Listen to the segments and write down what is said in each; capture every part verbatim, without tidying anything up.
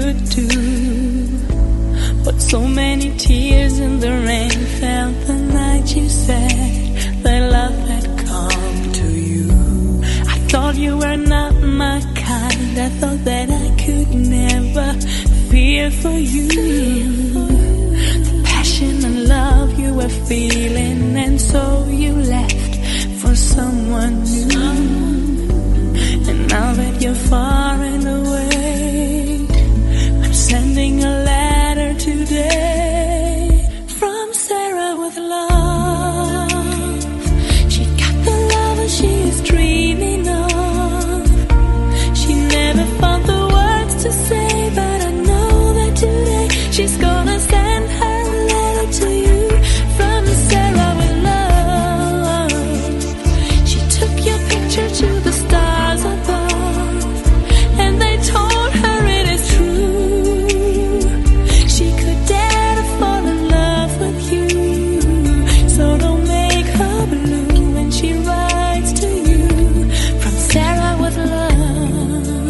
could do. But so many tears in the rain fell the night you said that love had come to you. I thought you were not my kind. I thought that I could never fear for you. The passion and love you were feeling, and so you left for someone new. And now that you're far and away, I'm sending a letter today from Sarah with love. She got the lover she is dreaming of. She never found the words to say, but I know that today she's gonna send her a letter to you from Sarah with love. She took your picture to the stars above, and they told her it is true. She could dare to fall in love with you, so don't make her blue when she writes to you from Sarah with love.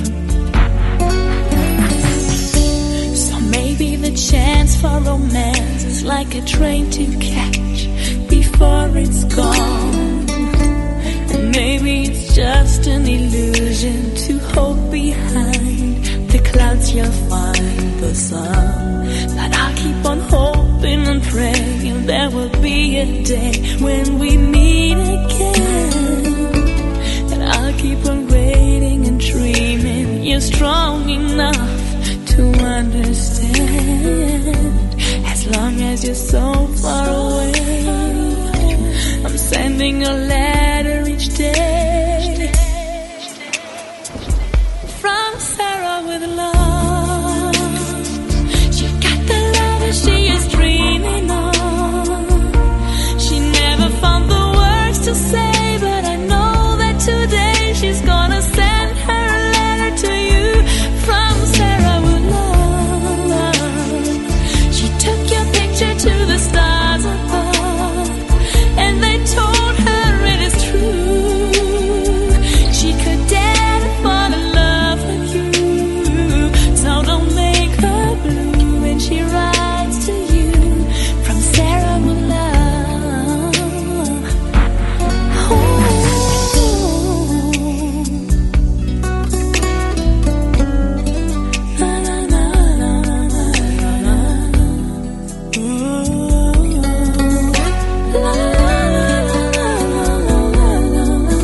So maybe the chance for romance is like a train to catch before it's gone. And maybe it's just an illusion to hope behind the clouds you'll find the sun. But I'll keep on hoping and praying there will be a day when we meet again. And I'll keep on waiting and dreaming you're strong enough to understand. As long as you're so far away, I'm sending a letter each day from Sarah with love. She got the lover she is dreaming of. She never found the words to say, but I know that today she's gonna send her a letter to you from Sarah with love. She took your picture to the stars above, and they told her it is true. She could dare to fall in love with you, so don't make her blue when she writes to you from Sarah with love. Ooh. Na, na, na, na, na, na, na. Ooh. La, la, la, la, la, la,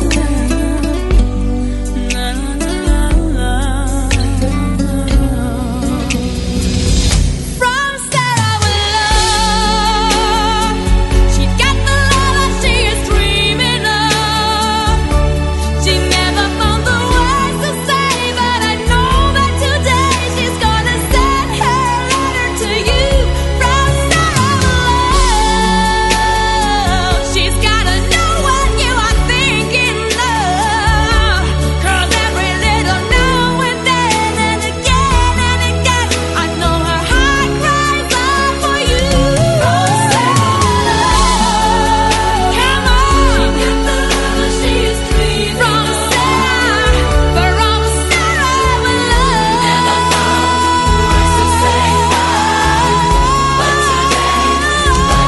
la, la, la. From Sarah with love. She got the lover she is dreaming of. She never found the words to say, but I know that today she's gonna send her a letter to you from Sarah with love. She's gotta know what you are thinking of, 'cause every little now and then and again and again, I know her heart cries out for you. From Sarah with love. Come on. She got the lover she is dreaming from Sarah, from Sarah with love. Never found words to say, but today, but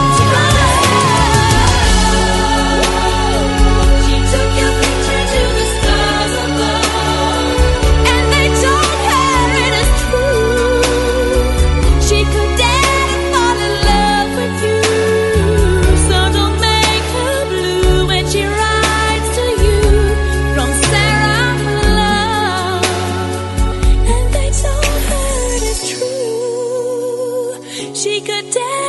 today, she took your picture to the stars above, and they told her it is true. She could dare to fall in love with you, so don't make her blue when she writes to you from Sarah with love. And they told her it is true. She could dare